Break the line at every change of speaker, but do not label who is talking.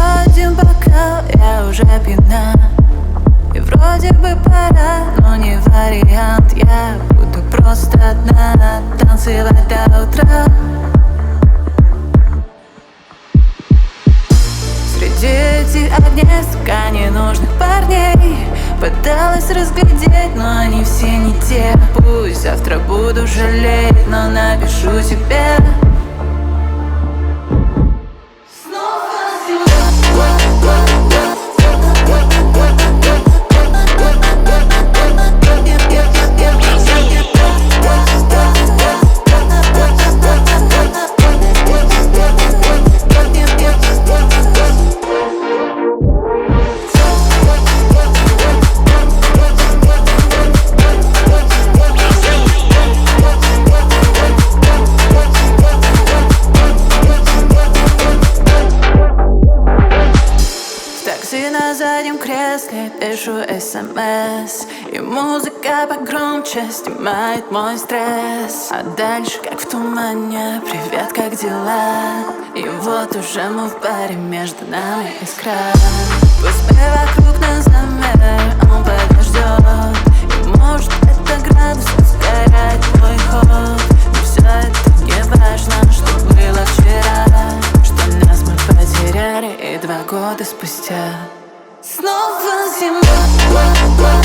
один бокал, я уже пьяна. И вроде бы пора, но не вариант. Я буду просто одна, танцевать до утра. Среди этих огней столько ненужных парней пыталась разглядеть, но они все не те. Пусть завтра буду жалеть, но напишу тебе. На заднем кресле пишу СМС, и музыка погромче снимает мой стресс. А дальше, как в тумане, привет, как дела? И вот уже мы в баре, между нами искра. Пусть мир вокруг нас замер, он подождет. И может это градус ускоряет твой ход. Но все это не важно, что было вчера, что нас мы потеряли, и 2 года спустя снова зима.